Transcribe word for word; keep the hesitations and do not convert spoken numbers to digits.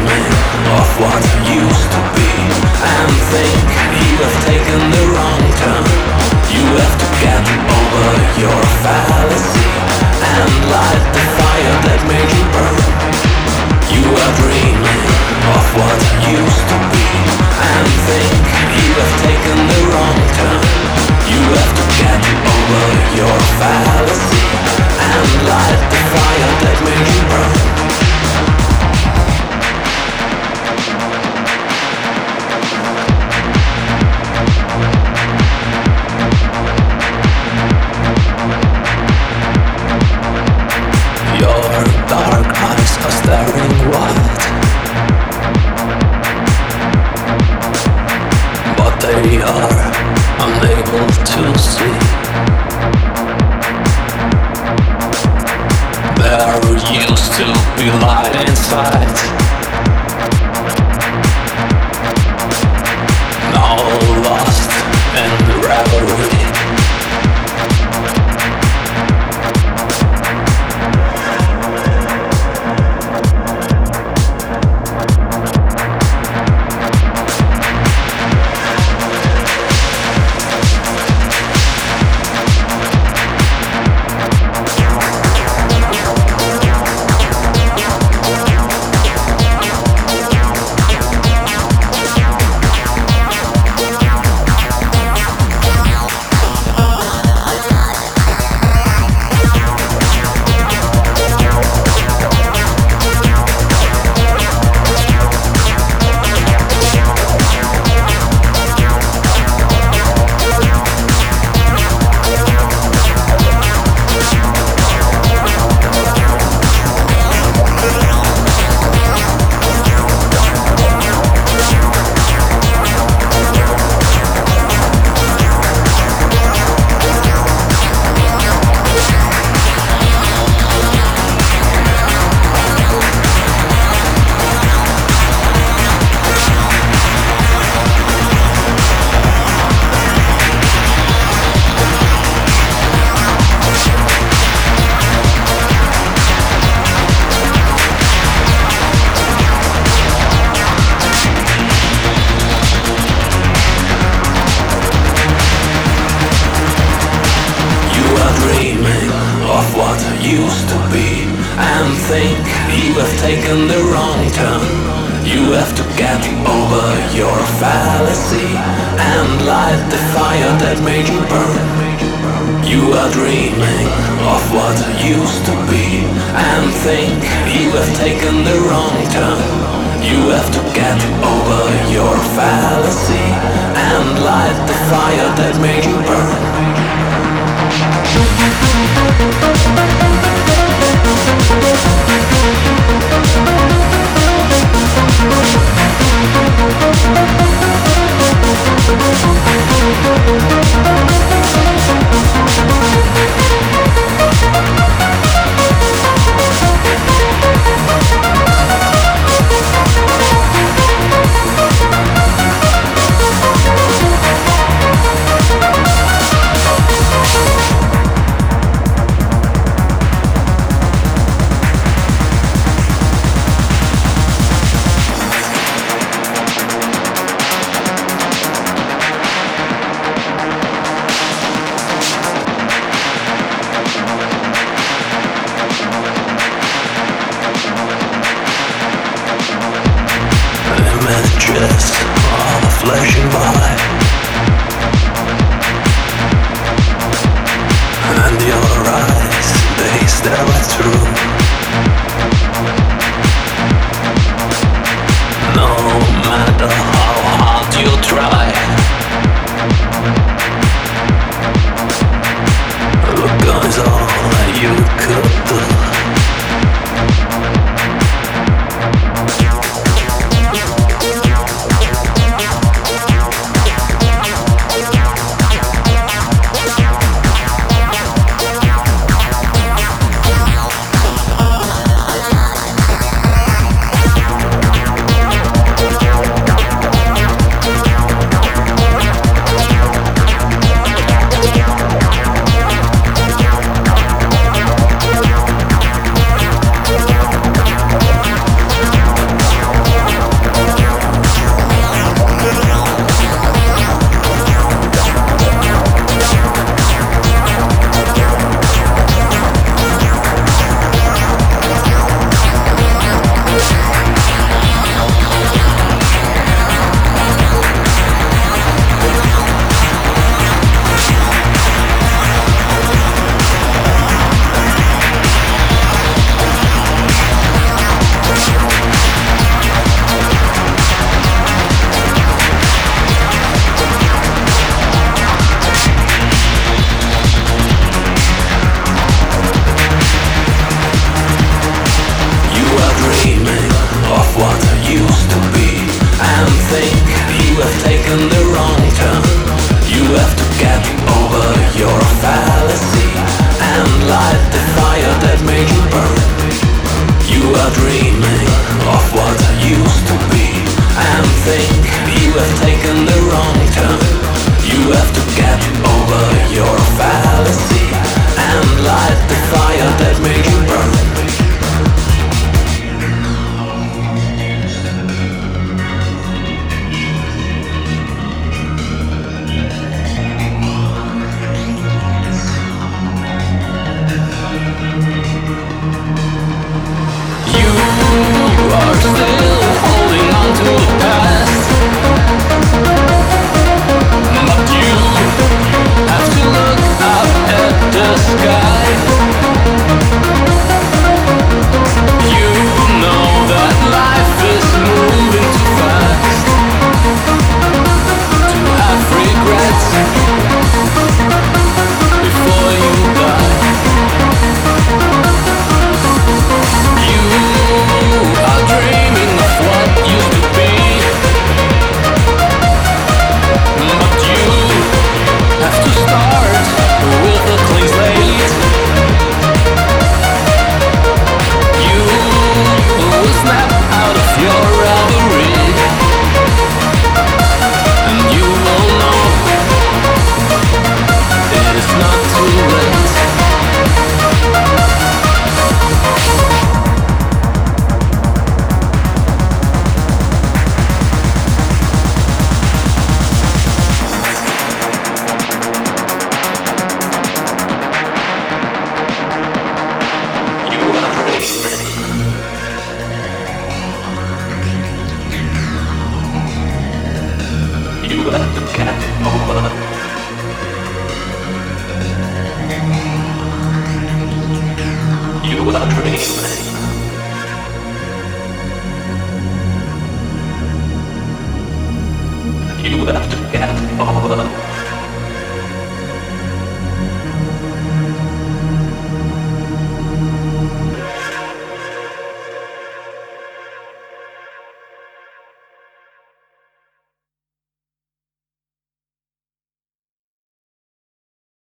dreaming of what used to be and think you have taken the wrong turn. You have to get over your fallacy and light the fire that made you burn. You are dreaming of what used to be and think you have taken the wrong turn. You have to get over your fallacy and light the fire that made you burn. Staring wide, but they are unable to see. There used to be light inside, now lost in reverie. Used to be and think you have taken the wrong turn. You have to get over your fallacy and light the fire that made you burn. You are dreaming of what used to be and think you have taken the wrong turn. You have to get over your fallacy and light the fire that made you burn. Images all flashing by, and your eyes, they stare right through. No matter how hard you try, look is all you could do. you are dreaming. You have to get over